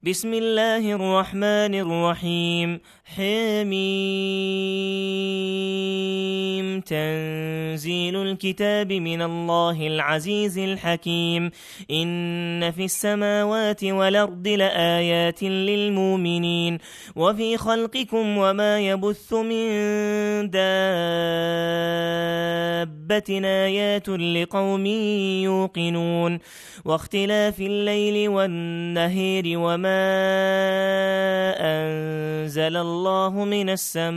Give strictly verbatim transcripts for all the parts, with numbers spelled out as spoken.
بسم الله الرحمن الرحيم. حميم. تنزيل الكتاب من الله العزيز الحكيم. إن في السماوات والأرض لآيات للمؤمنين وفي خلقكم وما يبث من دابة آيات لقوم يوقنون واختلاف الليل والنهار وما أنزل الله من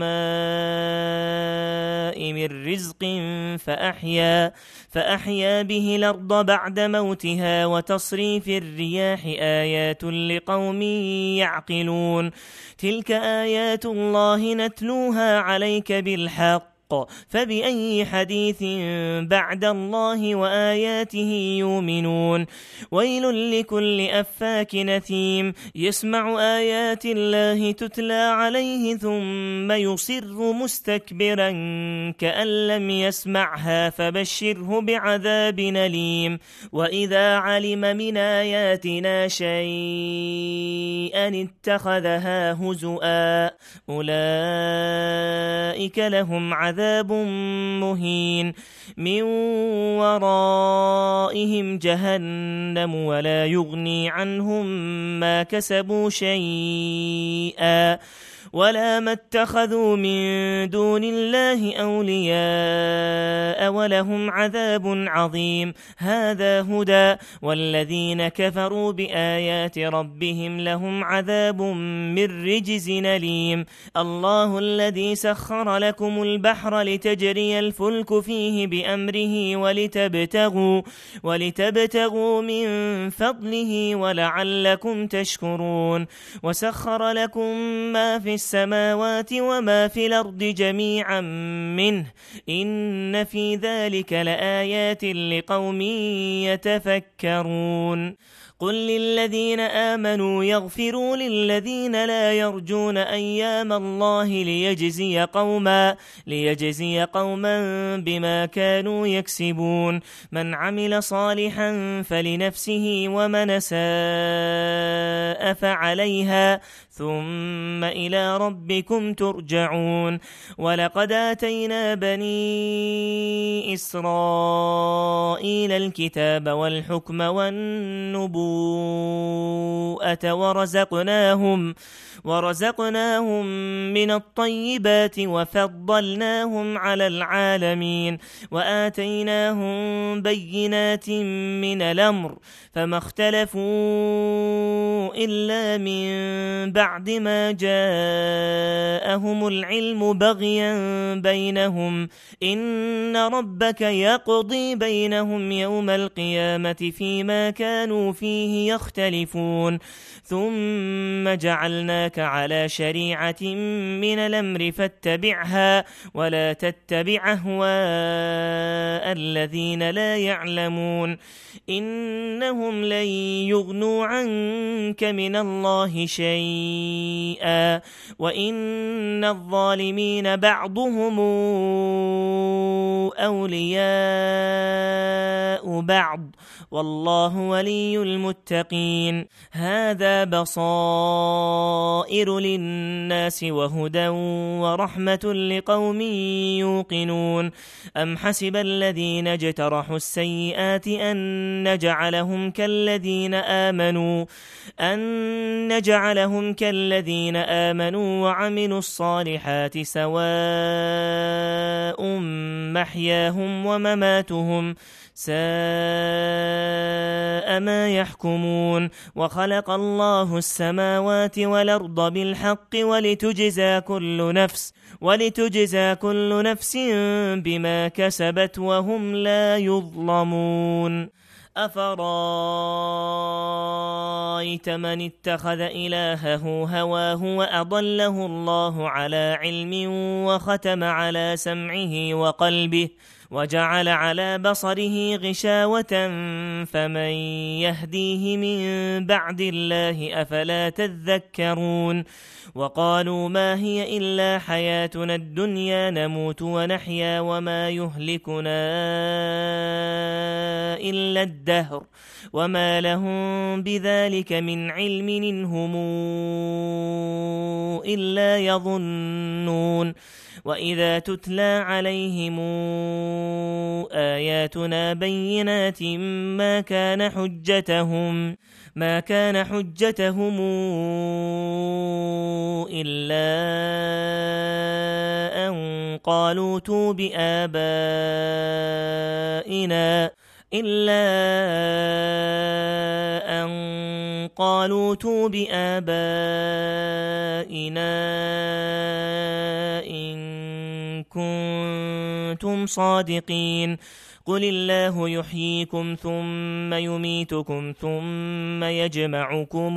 السماء من رزق فأحيا, فأحيا به الأرض بعد موتها وتصريف الرياح آيات لقوم يعقلون. تلك آيات الله نتلوها عليك بالحق فبأي حديث بعد الله وآياته يؤمنون. ويل لكل أفاك نثيم يسمع آيات الله تتلى عليه ثم يصر مستكبرا كأن لم يسمعها فبشره بعذاب أليم. وإذا علم من آياتنا شيئا اتخذها هزؤا أولئك لهم عذاب عذاب مهين من ورائهم جهنم ولا يغني عنهم ما كسبوا شيئا ولا ما اتخذوا من دون الله أولياء ولهم عذاب عظيم. هذا هدى والذين كفروا بآيات ربهم لهم عذاب من رجز أليم. الله الذي سخر لكم البحر لتجري الفلك فيه بأمره ولتبتغوا, ولتبتغوا من فضله ولعلكم تشكرون. وسخر لكم ما في السماوات وما في الأرض جميعا منه إن في ذلك لآيات لقوم يتفكرون. قل للذين آمنوا يغفروا للذين لا يرجون أيام الله ليجزي قوما, ليجزي قوما بما كانوا يكسبون. من عمل صالحا فلنفسه ومن ساء فعليها ثم إلى ربكم ترجعون. ولقد آتينا بني إسرائيل الكتاب والحكم والنبوة ورزقناهم ورزقناهم من الطيبات وفضلناهم على العالمين وآتيناهم بينات من الأمر فما اختلفوا إلا من بعد ما جاءهم العلم بغيا بينهم إن ربك يقضي بينهم يوم القيامة فيما كانوا فيه يختلفون. ثم جعلناك على شريعة من الأمر فاتبعها ولا تتبع أهواء الذين لا يعلمون إنهم لن يغنوا عنك من الله شيئا وإن الظالمين بعضهم أولياء بعض والله ولي المتقين. هذا بصائر للناس وهدى ورحمة لقوم يوقنون. أم حسب الذين اجترحوا السيئات أن نجعلهم كالذين آمنوا أن نجعلهم كالذين آمنوا وعملوا الصالحات سواء محياهم ومماتهم ساء ما يحكمون. وخلق الله السماوات والأرض بالحق ولتجزى كل نفس ولتجزى كل نفس بما كسبت وهم لا يظلمون. أفرأيت من اتخذ إلهه هواه وأضله الله على علم وختم على سمعه وقلبه وجعل على بصره غشاوة فمن يهديه من بعد الله أفلا تذكرون وقالوا ما هي إلا حياتنا الدنيا نموت ونحيا وما يهلكنا إلا الدهر وما لهم بذلك من علم إنهم إلا يظنون وإذا تتلى عليهم آياتنا بينات ما كان حجتهم ما كان حجتهم إلا أن قالوا ائتوا بآبائنا إلا أن قالوا ائتوا بآبائنا إن كنتم صادقين قل الله يحييكم ثم يميتكم ثم يجمعكم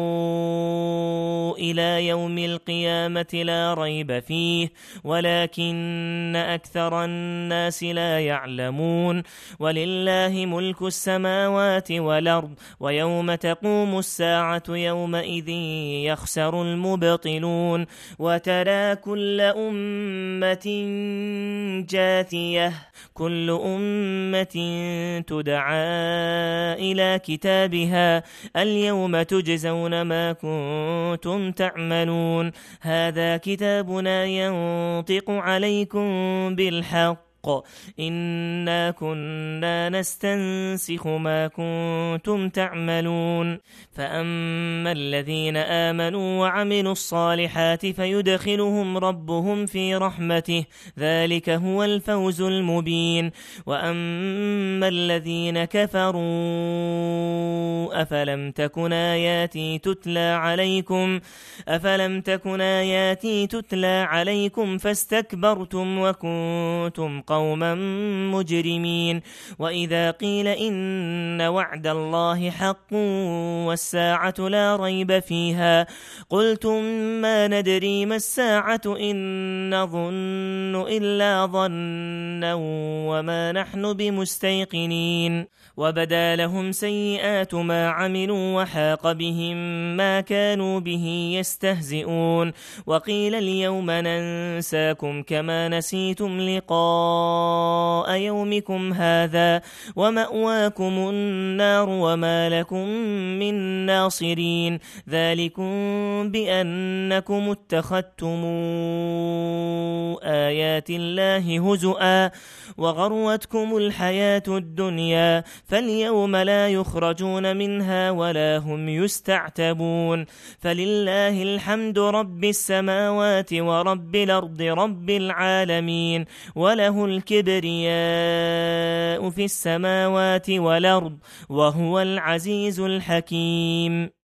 إلى يوم القيامة لا ريب فيه ولكن أكثر الناس لا يعلمون ولله ملك السماوات والأرض ويوم تقوم الساعة يومئذ يخسر المبطلون وترى كل أمة جاثية كل أمة تدعى إلى كتابها اليوم تجزون ما كنتم تعملون هذا كتابنا ينطق عليكم بالحق إنا كنا نستنسخ ما كنتم تعملون فأما الذين آمنوا وعملوا الصالحات فيدخلهم ربهم في رحمته ذلك هو الفوز المبين وأما الذين كفروا أفلم تكن آياتي تتلى عليكم أفلم تكن آياتي تتلى عليكم فاستكبرتم وكنتم قوما مجرمين وإذا قيل إن وعد الله حق والساعة لا ريب فيها قلتم ما ندري ما الساعة إن نظن إلا ظنا وما نحن بمستيقنين وبدا لهم سيئات ما عملوا وحاق بهم ما كانوا به يستهزئون وقيل اليوم ننساكم كما نسيتم لقاء يومكم هذا ومأواكم النار وما لكم من ناصرين ذلكم بأنكم اتخذتم آيات الله هزؤا وغرتكم الحياة الدنيا فاليوم لا يخرجون منها ولا هم يستعتبون فلله الحمد رب السماوات ورب الأرض رب العالمين وله الكبرياء في السماوات والأرض وهو العزيز الحكيم.